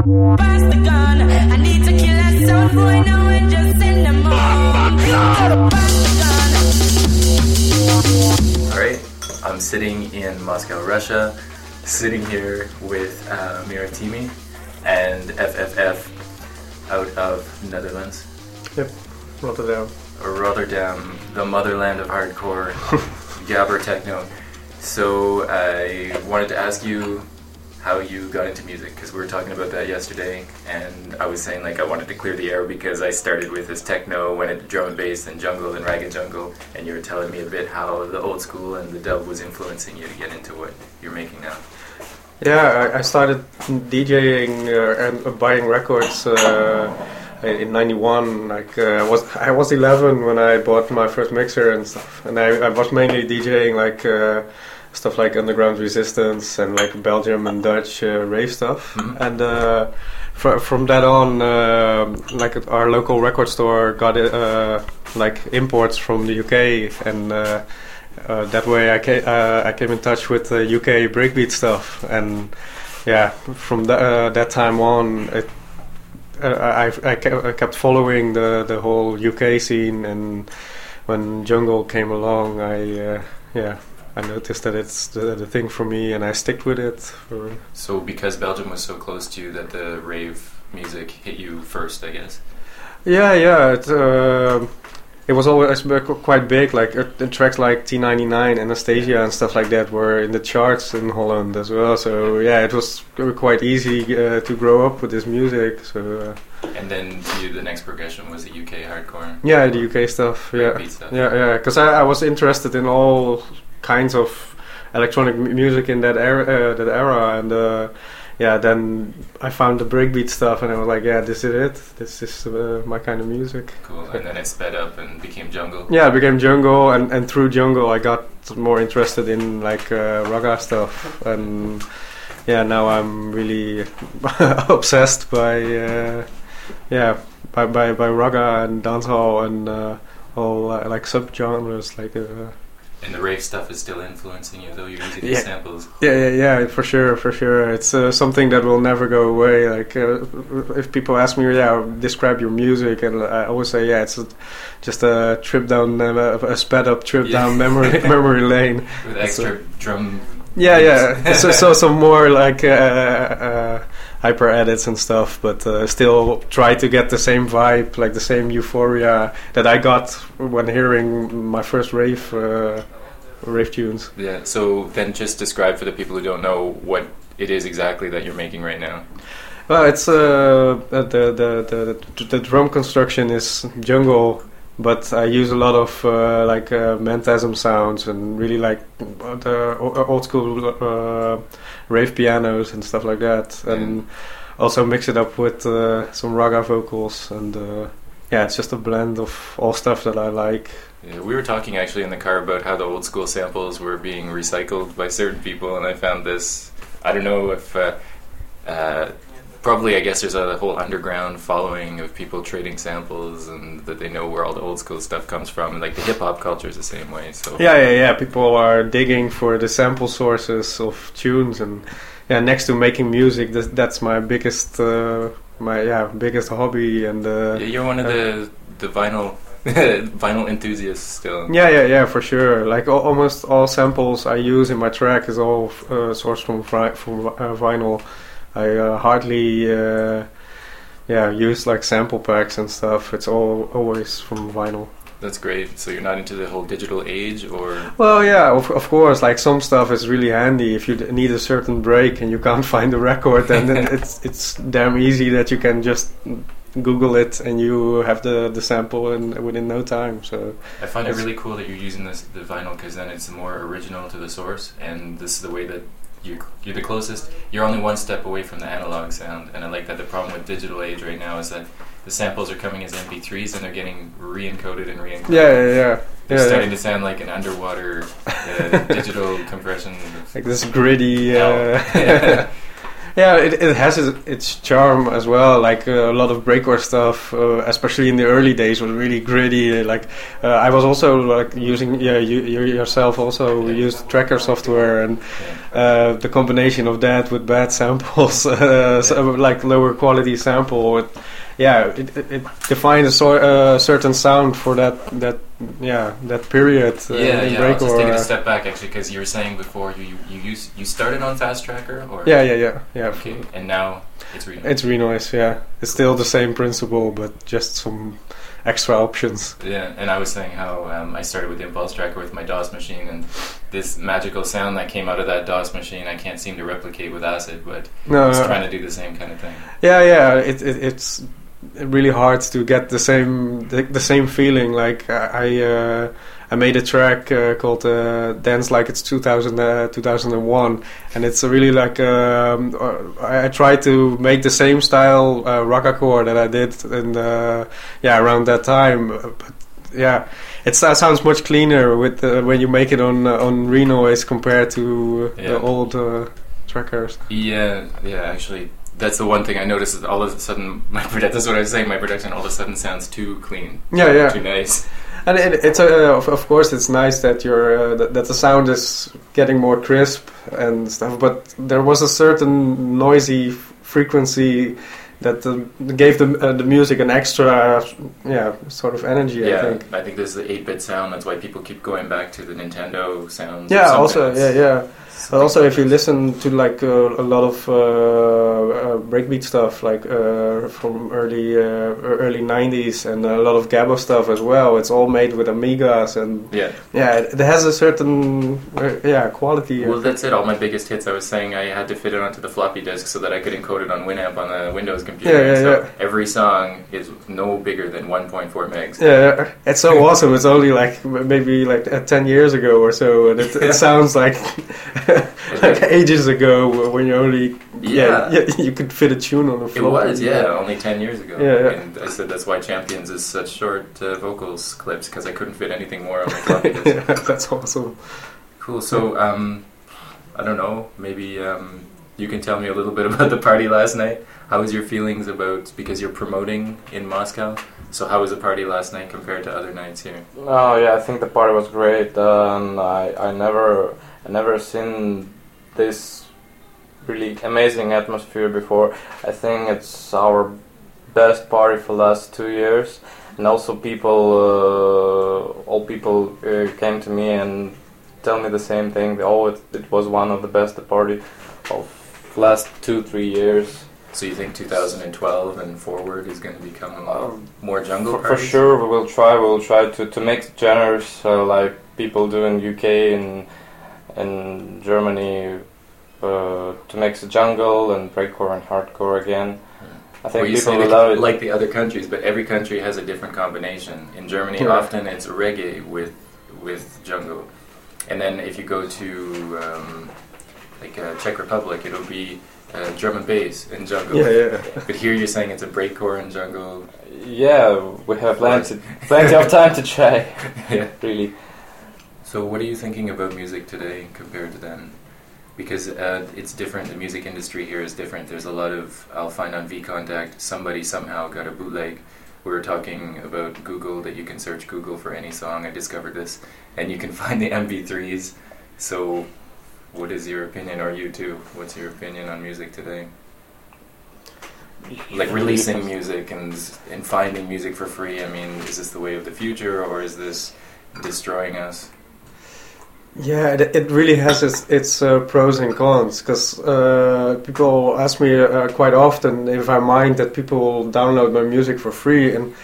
Pass the gun. I need to kill that sound boy now and just send them home. Pass the gun. Alright, I'm sitting in Moscow, Russia, sitting here with Miratimi and FFF out of Netherlands. Yep, Rotterdam. Rotterdam, the motherland of hardcore, gabber techno. So I wanted to ask you how you got into music, because we were talking about that yesterday, and I was saying like I wanted to clear the air because I started with this techno, went into drum and bass and jungle and ragged jungle, and you were telling me a bit how the old school and the dub was influencing you to get into what you're making now. Yeah, I started DJing and buying records in '91. Like I was 11 when I bought my first mixer and stuff, and I was mainly DJing like stuff like Underground Resistance and like Belgium and Dutch rave stuff. Mm-hmm. And from that on, like our local record store got like imports from the UK, and that way I came in touch with UK breakbeat stuff, and yeah, from that time on, I kept following the whole UK scene, and when jungle came along, I noticed that it's the thing for me, and I stick with it. So because Belgium was so close to you, that the rave music hit you first, I guess? Yeah. It was always quite big. Like tracks like T99, Anastasia, and stuff like that were in the charts in Holland as well. So yeah, it was quite easy to grow up with this music. So. And then to you, the next progression was the UK hardcore. Yeah, the UK stuff. Yeah, stuff. Yeah. Because I was interested in all kinds of electronic music in that era, and then I found the breakbeat stuff, and I was like, yeah, this is it. This is my kind of music. Cool. And then it sped up and became jungle. Yeah, it became jungle, and through jungle I got more interested in like raga stuff, and yeah, now I'm really obsessed by raga and dancehall and all like subgenres like. And the rave stuff is still influencing you, though you're using these samples. Yeah, for sure. It's something that will never go away. Like if people ask me, describe your music, and I always say, it's just a trip down, a sped up trip down memory lane with extra drum. Yeah. so some more like hyper edits and stuff, but still try to get the same vibe, like the same euphoria that I got when hearing my first rave tunes. Yeah. So then, just describe for the people who don't know what it is exactly that you're making right now. Well, it's the drum construction is jungle, but I use a lot of like Mantasm sounds and really like the old school rave pianos and stuff like that, and also mix it up with some raga vocals, and it's just a blend of all stuff that I like. Yeah, we were talking actually in the car about how the old school samples were being recycled by certain people, and I found this, I don't know if probably, I guess there's a whole underground following of people trading samples, and that they know where all the old school stuff comes from, and like the hip hop culture is the same way. So yeah. People are digging for the sample sources of tunes, and next to making music, that's my biggest biggest hobby. And you're one of the vinyl vinyl enthusiasts still. Yeah, for sure. Like almost all samples I use in my track is all sourced from vinyl. I hardly use like sample packs and stuff. It's always from vinyl. That's great. So you're not into the whole digital age, or? Well, yeah, of course. Like some stuff is really handy if you need a certain break and you can't find the record, and then it's damn easy that you can just Google it and you have the sample within no time. So I find it really cool that you're using the vinyl, because then it's more original to the source, and this is the way that you're the closest. You're only one step away from the analog sound, and I like that. The problem with digital age right now is that the samples are coming as MP3s and they're getting re-encoded and re-encoded. Yeah. They're starting to sound like an underwater digital compression. Like this gritty. Yeah, it has its charm as well. Like a lot of breakcore stuff, especially in the early days, was really gritty. Like I was also like using, you yourself also used tracker software, and the combination of that with bad samples, so, like lower quality sample. It defined a certain sound for that period. In I was just taking a breakcore. step back actually, because you were saying before you started on Fast Tracker, or Yeah. okay, and now it's Reno. It's Renoise, yeah. It's still the same principle, but just some extra options. Yeah, and I was saying how I started with Impulse Tracker with my DOS machine, and this magical sound that came out of that DOS machine I can't seem to replicate with Acid, but No, it's trying to do the same kind of thing. Yeah. It's really hard to get the same feeling. Like I made a track called Dance Like It's 2001, and it's really like I tried to make the same style rockcore that I did in around that time. But yeah, it sounds much cleaner with when you make it on Renoise compared to the old trackers. Yeah, actually. That's the one thing I noticed is all of a sudden that's what I was saying. My production all of a sudden sounds too clean, too nice. And it's of course it's nice that that the sound is getting more crisp and stuff. But there was a certain noisy frequency that gave the music an extra sort of energy. Yeah, I think there's the 8-bit sound. That's why people keep going back to the Nintendo sounds. Yeah, also But also, if you listen to like a lot of breakbeat stuff, like from early '90s, and a lot of Gabbo stuff as well, it's all made with Amigas, and it has a certain quality. Well, that's it. All my biggest hits, I was saying, I had to fit it onto the floppy disk so that I could encode it on Winamp on the Windows computer. Every song is no bigger than 1.4 megs. Yeah, it's so awesome. It's only like maybe like 10 years ago or so, and it sounds like. Like ages ago, when you only you could fit a tune on a floppy. It was only 10 years ago. And I said that's why Champions is such short vocals clips, because I couldn't fit anything more on my floppy disk. That's awesome. Cool. So I don't know, maybe you can tell me a little bit about the party last night. How was your feelings about, because you're promoting in Moscow, so how was the party last night compared to other nights here? Oh yeah, I think the party was great. I never seen this really amazing atmosphere before. I think it's our best party for the last 2 years, and also all people came to me and tell me the same thing. It was one of the best party of last 2-3 years. So you think 2012 and forward is going to become more jungle for sure? We will try to make genres like people do in UK and Germany, to make the jungle and breakcore and hardcore again. I think people will love it. Like the other countries, but every country has a different combination. In Germany, often it's reggae with jungle, and then if you go to Czech Republic, it'll be drum and bass and jungle. But here you're saying it's a breakcore and jungle. Yeah, we have plenty of time to try. Really. So what are you thinking about music today compared to then? Because it's different, the music industry here is different. There's a lot of, I'll find on VKontact, somebody somehow got a bootleg. We were talking about Google, that you can search Google for any song, I discovered this, and you can find the MP3s. So what is your opinion, or you too, what's your opinion on music today? Like releasing music and finding music for free, I mean, is this the way of the future, or is this destroying us? Yeah, it really has its pros and cons, because people ask me quite often if I mind that people download my music for free, and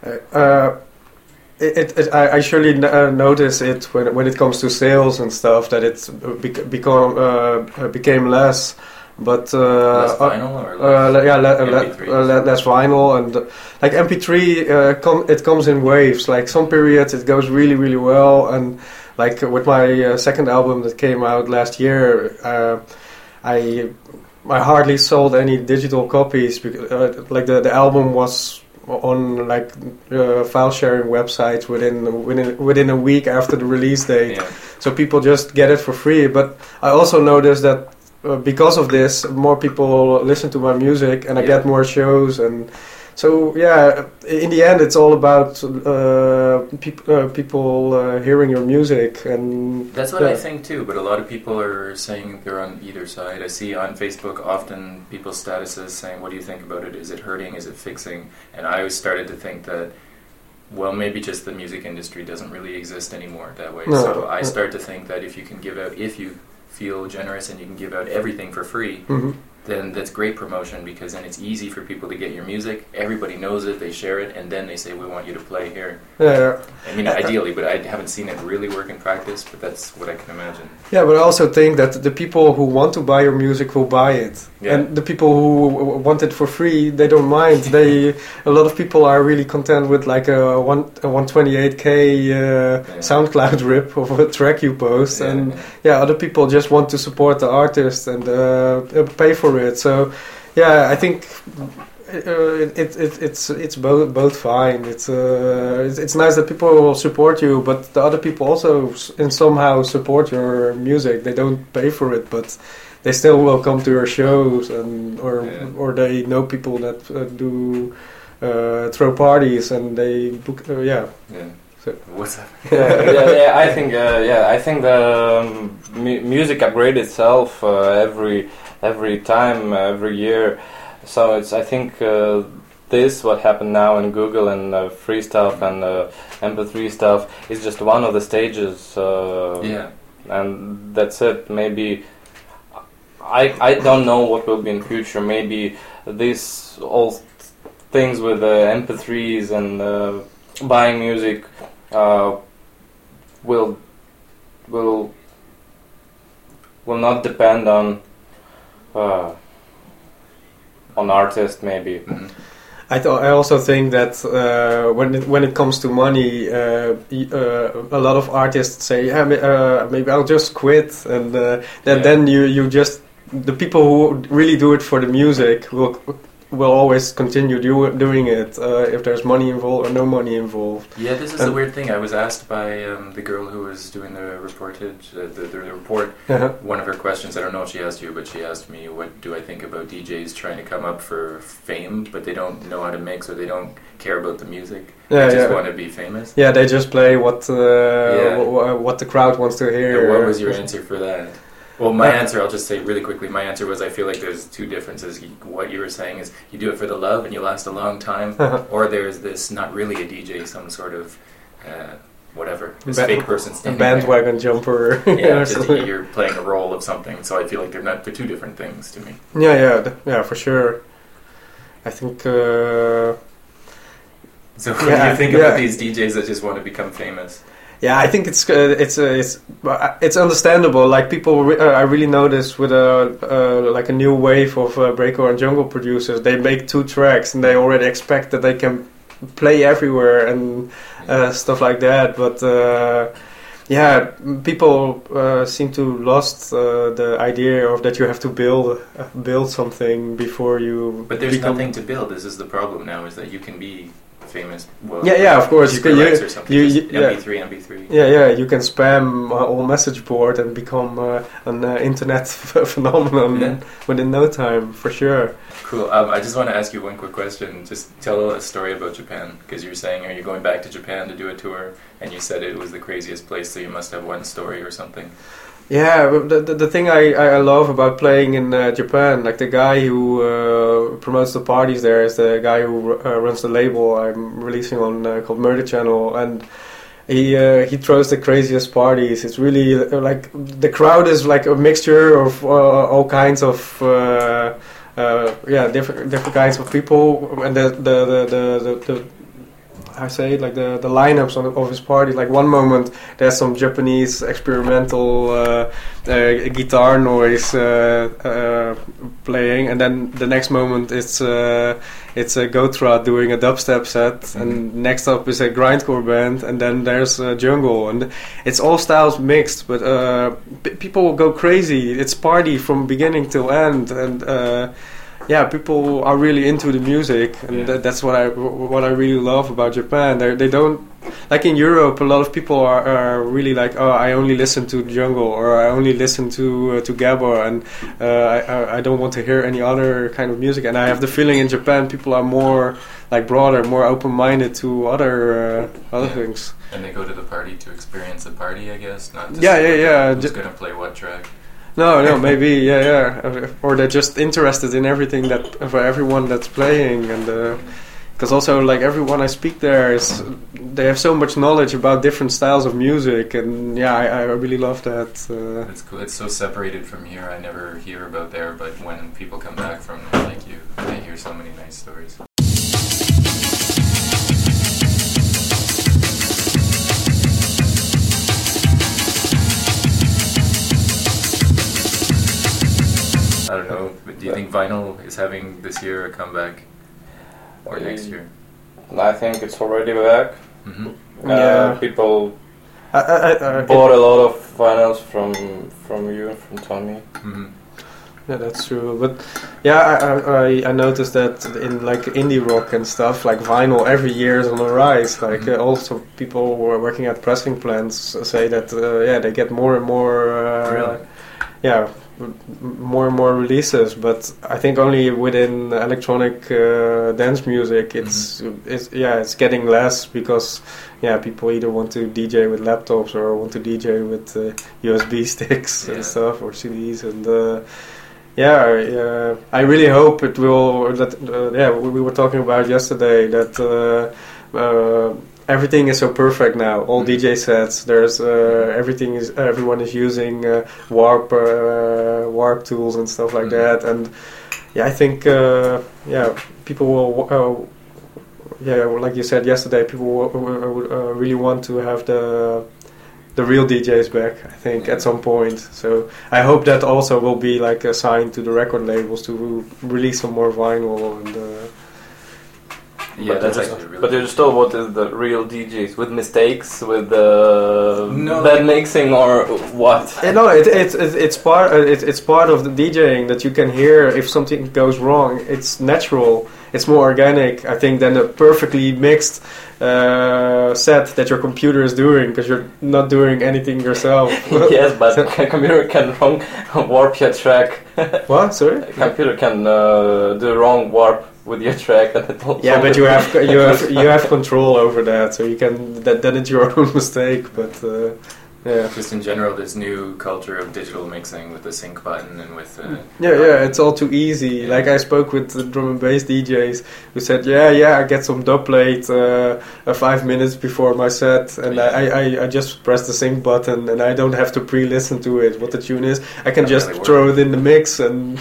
I surely notice it when it comes to sales and stuff, that it's became less. But less vinyl, or less less vinyl, and like MP3, it comes in waves. Like some periods it goes really, really well, and like with my second album that came out last year, I hardly sold any digital copies, because like the album was on like file sharing websites within a week after the release date, so people just get it for free. But I also noticed that because of this, more people listen to my music, and I Yeah. get more shows, and so yeah. In the end, it's all about people hearing your music, and That's what I think too, but a lot of people are saying they're on either side. I see on Facebook often people's statuses saying, what do you think about it? Is it hurting? Is it fixing? And I always started to think that, well, maybe just the music industry doesn't really exist anymore that way. No. So I start to think that if you can give out, if you feel generous and you can give out everything for free, Mhm. then that's great promotion, because then it's easy for people to get your music. Everybody knows it, they share it, and then they say, we want you to play here. yeah. I mean, ideally, but I haven't seen it really work in practice, but that's what I can imagine. Yeah, but I also think that the people who want to buy your music will buy it, Yeah. and the people who want it for free, they don't mind. A lot of people are really content with like a 128k SoundCloud rip of a track you post, Yeah, and yeah. other people just want to support the artist and pay for it. So, yeah, I think. It's both fine. It's nice that people will support you, but the other people also somehow support your music. They don't pay for it, but they still will come to your shows, and or they know people that do throw parties, and they book. Yeah. So. What's that? yeah. I think the music upgrade itself every time, every year. So I think this what happened now in Google and free stuff and MP3 stuff is just one of the stages. Yeah. And that's it. Maybe I don't know what will be in future. Maybe this all things with MP3s and buying music will not depend on artists, maybe. Mhm. I also think that when it comes to money, a lot of artists say, yeah, maybe I'll just quit, and then you just, the people who really do it for the music will always continue doing it if there's money involved or no money involved. Yeah, this is a weird thing. I was asked by the girl who was doing the reportage, the report. Uh-huh. One of her questions, I don't know if she asked you, but she asked me, what do I think about DJs trying to come up for fame, but they don't know how to mix, or they don't care about the music. Yeah, they just yeah. want to be famous. Yeah, they just play what Yeah. what the crowd wants to hear. And what was your answer for that? Well, my answer, I'll just say really quickly, my answer was, I feel like there's two differences. What you were saying is, you do it for the love and you last a long time, or there's this, not really a DJ, some sort of, whatever, this fake person A standing there. bandwagon jumper. Yeah, or just something. you're playing a role of something. So I feel like they're two different things to me. Yeah, for sure. I think. So what do you think about these DJs that just want to become famous? Yeah, I think it's understandable. Like people, I really noticed with like a new wave of breakcore and jungle producers. They make 2 tracks and they already expect that they can play everywhere and stuff like that. But yeah, people seem to lost the idea of that you have to build something before you. But there's become nothing to build. This is the problem now: is that you can be famous. Well, Yeah, of course. or something. Just yeah. MP3. Yeah, you can spam all message board and become an internet phenomenon within no time, for sure. Cool. I just want to ask you one quick question. Just tell a story about Japan, because you're saying, are you going back to Japan to do a tour? And you said it was the craziest place, so you must have one story or something. Yeah, but the thing I love about playing in Japan, like the guy who promotes the parties there is the guy who runs the label I'm releasing on called Murder Channel, and he throws the craziest parties. It's really like the crowd is like a mixture of all kinds of different kinds of people, and the I say like the lineups of his party. Like one moment there's some Japanese experimental guitar noise playing, and then the next moment it's a Gotrod doing a dubstep set, and next up is a grindcore band, and then there's jungle, and it's all styles mixed. But people will go crazy. It's party from beginning till end, and people are really into the music, and that's what I really love about Japan. They don't, like in Europe, a lot of people are really like, oh, I only listen to jungle, or I only listen to gabber, and I don't want to hear any other kind of music. And I have the feeling in Japan people are more like broader, more open-minded to other things. And they go to the party to experience the party, I guess, not to who's going to play what track. No, maybe, yeah. Or they're just interested in everything for everyone that's playing, and because also like everyone I speak there they have so much knowledge about different styles of music, and I really love that. It's cool. It's so separated from here. I never hear about there, but when people come back from there, like you, I hear so many nice stories. I don't know, but do you think vinyl is having this year a comeback? Or next year? I think it's already back. Mm-hmm. People I bought a lot of vinyls from you and from Tommy. Mm-hmm. Yeah, that's true. But I noticed that in like indie rock and stuff, like vinyl every year is on the rise. Like also people who are working at pressing plants say that they get more and more more and more releases, but I think only within electronic dance music it's getting less, because people either want to DJ with laptops or want to DJ with USB sticks and stuff, or CDs, and I really hope it will. We were talking about yesterday that everything is so perfect now. All DJ sets, there's everyone is using warp tools and stuff like that, and I think people will like you said yesterday, people will really want to have the real DJs back, I think, at some point. So I hope that also will be like a sign to the record labels to release some more vinyl, and that's actually really. But you still wanted the real DJs with mistakes, with bad mixing, or what? No, it's part of the DJing, that you can hear if something goes wrong. It's natural. It's more organic, I think, than a perfectly mixed set that your computer is doing, because you're not doing anything yourself. Yes, but a computer can warp your track. What? Sorry? A computer can do wrong warp with your track, and it will. Yeah, but you have control over that, so you can. Then it's your own mistake, but. Just in general, this new culture of digital mixing with the sync button and with it's all too easy. Yeah. Like I spoke with the drum and bass DJs who said, I get some dub plate 5 minutes before my set, and I just press the sync button, and I don't have to pre-listen to it, what the tune is. I can just throw it in the mix, and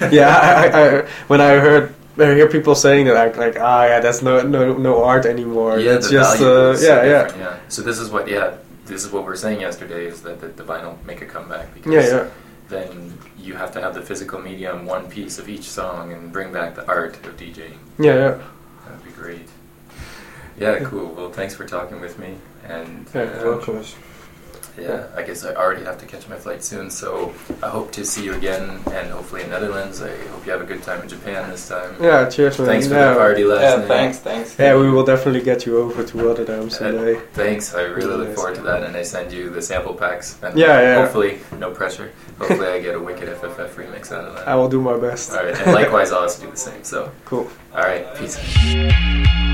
when I hear people saying that, I'm like, that's no art anymore. Yeah, it's the just value is so different. So this is what we were saying yesterday, is that the vinyl make a comeback, because then you have to have the physical medium, one piece of each song, and bring back the art of DJing. That would be great. Yeah, cool. Well, thanks for talking with me, and welcome. I guess I already have to catch my flight soon, so I hope to see you again, and hopefully in Netherlands. I hope you have a good time in Japan this time. Yeah, cheers, man. Thanks for the party last night. Thanks. Yeah, we will definitely get you over to Rotterdam someday. Thanks, I really look forward to that, and I send you the sample packs. And hopefully, no pressure, hopefully I get a wicked FFF remix out of that. I will do my best. Alright, and likewise I'll also do the same, so. Cool. Alright, peace.